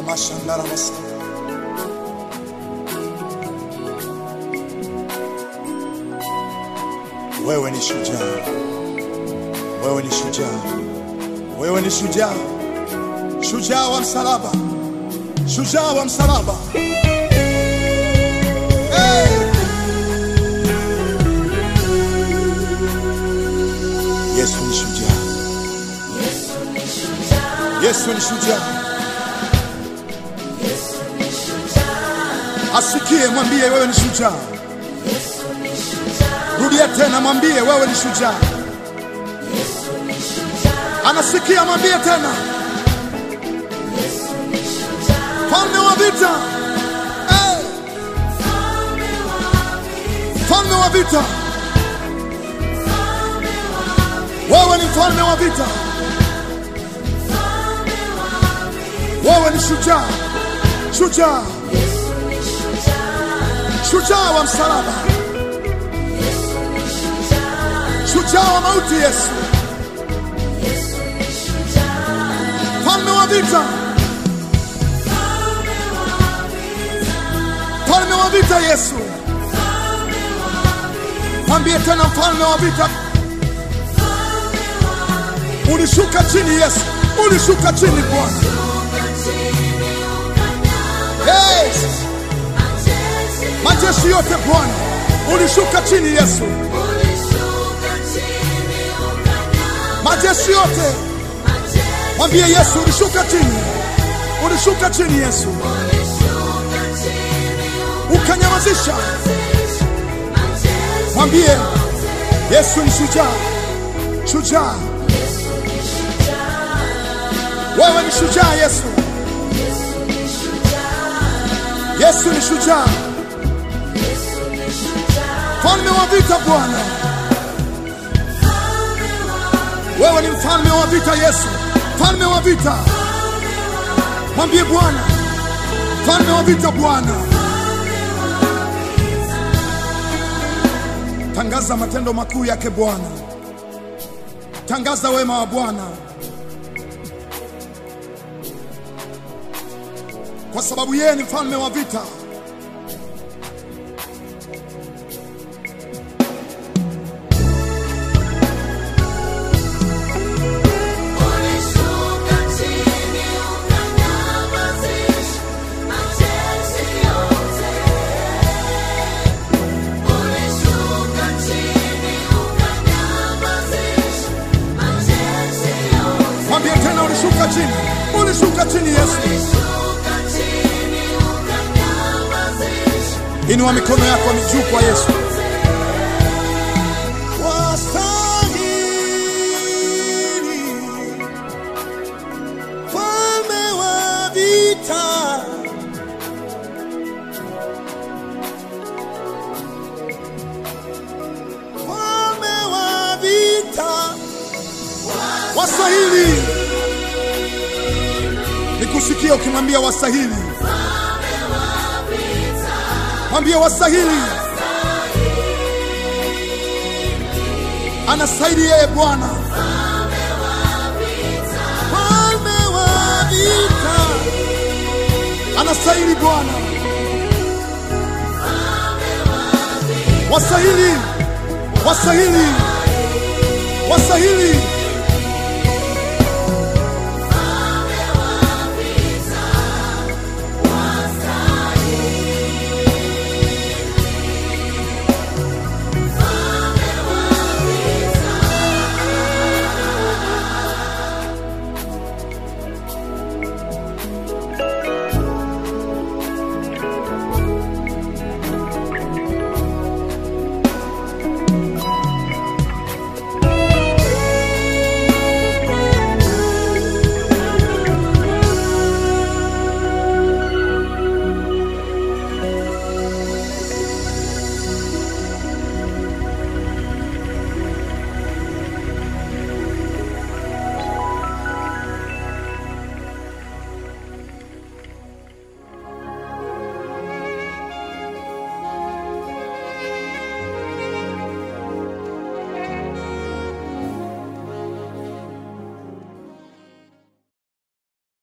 Kamashandara masa. Wewe ni shujaa. Wewe ni shujaa. Wewe ni shujaa. Shujaa wa msalaba. Shujaa wa msalaba. Hey! Yesu ni shujaa. Yesu ni shujaa. Asikie, mwambie wewe ni shujaa. Rudia tena, mwambie wewe ni shujaa. Anasikia, mwambie tena. Mfalme wa vita. Hey! Mfalme wa vita. Wewe ni mfalme wa vita. Wewe ni shujaa. Shujaa. Shujaa wa msalaba. Shujaa wa mauti Yesu. Mfalme wa vita. Mfalme wa vita Yesu. Mwambie tena, mfalme wa vita. Ulishuka chini Yesu. Ulishuka chini Bwana. Yes. Majeshi yote Bwana. Ulishuka chini Yesu. Majeshi yote. Mwambie Yesu, ulishuka chini. Ulishuka chini Yesu. Ukanyamazisha. Mwambie Yesu ni shujaa. Shujaa. Wewe ni shujaa Yesu. Yesu ni shujaa. Mfalme wa vita Bwana. Wewe ni mfalme wa vita Yesu. Mfalme wa vita. Mwambie Bwana. Mfalme wa vita Bwana. Tangaza matendo makuu yake Bwana. Tangaza wema wa Bwana. Kwa sababu yeye ni mfalme wa vita. Mwambie tena, ulishuka chini. Ulishuka chini Yesu. Inua mikono yako juu kwa Yesu. Wastahili, mfalme wa vita. Mfalme wa vita. Wastahili. Nikusikia ukimwambia wastahili. Mwambie wastahili. Anastahili yeye Bwana. Mfalme wa vita. Anastahili Bwana. Wastahili. Wastahili. Wastahili.